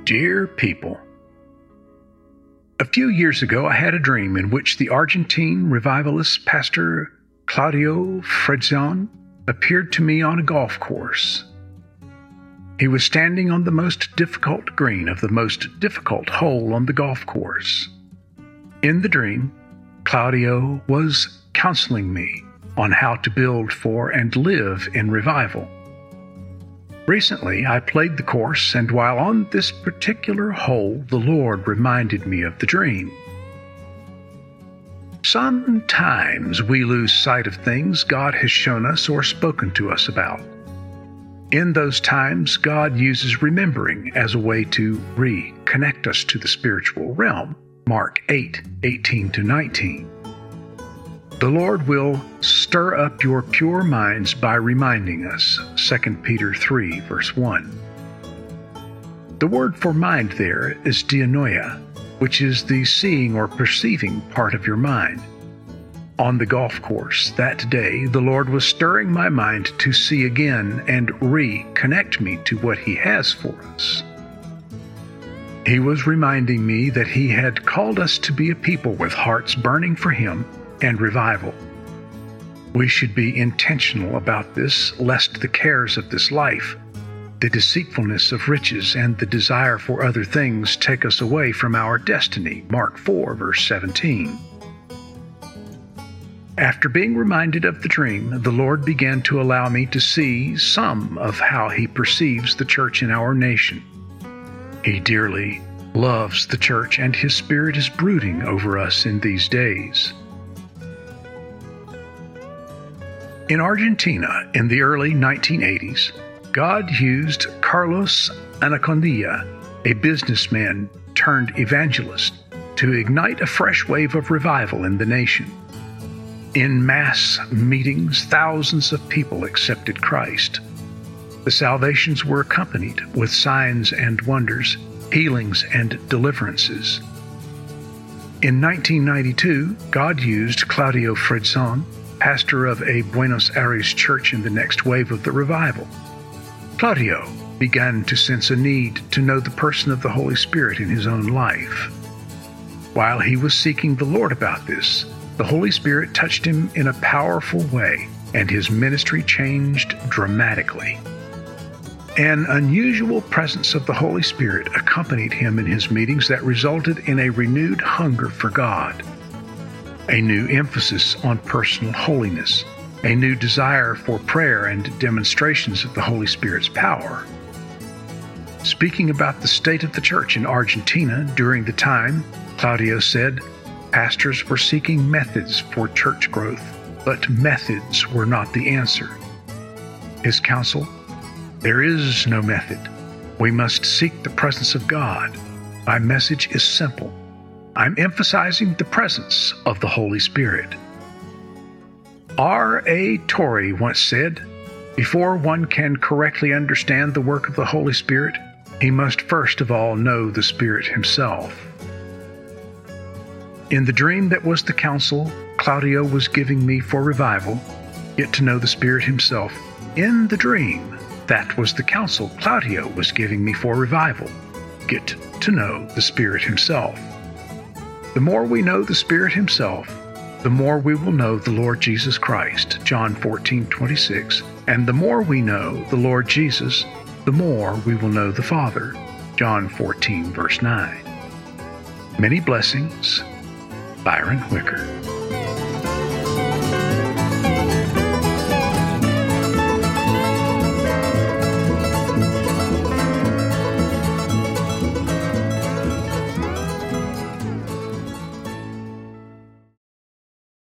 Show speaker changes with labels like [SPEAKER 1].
[SPEAKER 1] Dear people, a few years ago I had a dream in which the Argentine revivalist Pastor Claudio Fredzon appeared to me on a golf course. He was standing on the most difficult green of the most difficult hole on the golf course. In the dream, Claudio was counseling me on how to build for and live in revival. Recently, I played the course, and while on this particular hole, the Lord reminded me of the dream. Sometimes we lose sight of things God has shown us or spoken to us about. In those times, God uses remembering as a way to reconnect us to the spiritual realm. Mark 8:18-19. The Lord will stir up your pure minds by reminding us. 2 Peter 3, verse 1. The word for mind there is dianoia, which is the seeing or perceiving part of your mind. On the golf course that day, the Lord was stirring my mind to see again and reconnect me to what He has for us. He was reminding me that He had called us to be a people with hearts burning for Him and revival. We should be intentional about this, lest the cares of this life, the deceitfulness of riches, and the desire for other things take us away from our destiny. Mark 4, verse 17. After being reminded of the dream, the Lord began to allow me to see some of how He perceives the church in our nation. He dearly loves the church, and His Spirit is brooding over us in these days. In Argentina, in the early 1980s, God used Carlos Anacondia, a businessman turned evangelist, to ignite a fresh wave of revival in the nation. In mass meetings, thousands of people accepted Christ. The salvations were accompanied with signs and wonders, healings and deliverances. In 1992, God used Claudio Fredzon, pastor of a Buenos Aires church, in the next wave of the revival. Claudio began to sense a need to know the person of the Holy Spirit in his own life. While he was seeking the Lord about this, the Holy Spirit touched him in a powerful way, and his ministry changed dramatically. An unusual presence of the Holy Spirit accompanied him in his meetings that resulted in a renewed hunger for God, a new emphasis on personal holiness, a new desire for prayer and demonstrations of the Holy Spirit's power. Speaking about the state of the church in Argentina during the time, Claudio said, pastors were seeking methods for church growth, but methods were not the answer. His counsel: there is no method. We must seek the presence of God. My message is simple. I'm emphasizing the presence of the Holy Spirit. R.A. Torrey once said, before one can correctly understand the work of the Holy Spirit, he must first of all know the Spirit himself. In the dream that was the counsel Claudio was giving me for revival, get to know the Spirit himself. In the dream, that was the counsel Claudio was giving me for revival. Get to know the Spirit himself. The more we know the Spirit himself, the more we will know the Lord Jesus Christ, John 14:26, and the more we know the Lord Jesus, the more we will know the Father, John 14, verse 9. Many blessings, Byron Wicker.